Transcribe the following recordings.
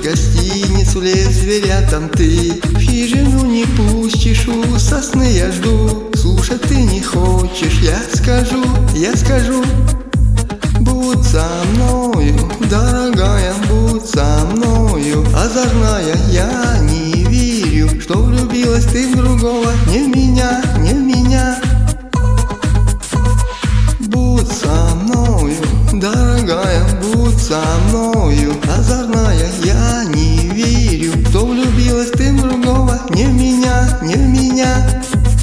гостиницу, лес зверятам ты. В хижину не пустишь, у сосны я жду. Слушать ты не хочешь, я скажу. Будь со мною, дорогая, будь со мною. Озорная, я не верю, что влюбилась ты в другого. Не в меня, не в меня. Будь со мною, дорогая, будь со мною. Озорная, я не верю, что влюбилась ты в другого. Не в меня, не в меня.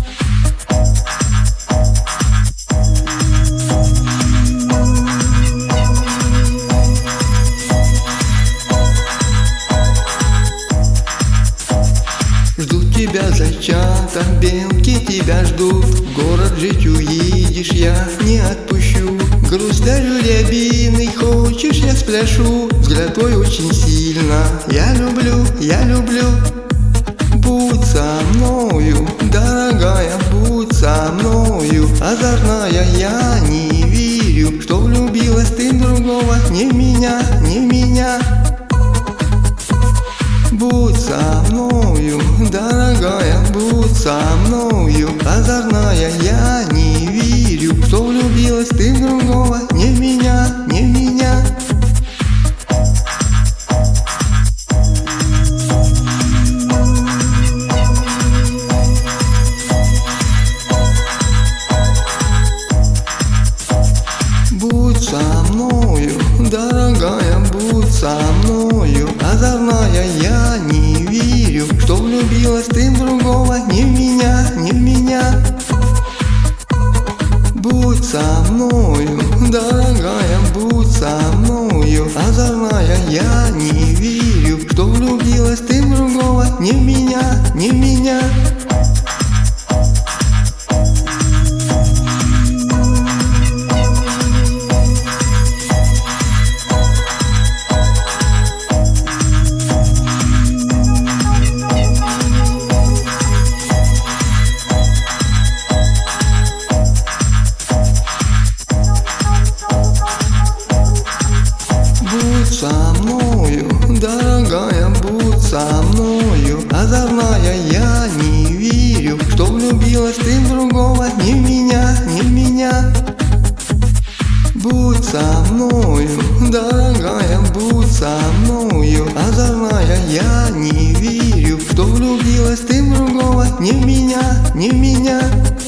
Ждут тебя зайчата, белки тебя ждут. В город жить уедешь, я не отпущу. Грусть дарю рябиной, хочешь, я спляшу. Взгляд твой очень сильно я люблю, я люблю. Будь со мною, дорогая, будь со мною. Озорная, я не верю, что влюбилась ты в другого. Не в меня, не в меня. Будь со мною, дорогая, будь со мною. Озорная, я не верю, что влюбилась ты в другого. Не в меня, не в меня. Будь со мною, дорогая, будь со мною. Озорная, я не верю, что влюбилась ты в другого. Не в меня, не в меня. Будь со мною, дорогая, будь со мною. Озорная, я не верю, что влюбилась ты в другого. Не в меня, не в меня. Будь со мною, дорогая, будь со мною. Озорная, я не верю, что влюбилась ты в другого. Не в меня, не в меня. Будь со мною, дорогая, будь со мною. Озорная, я не верю, что влюбилась ты в другого. Не в меня, не в меня.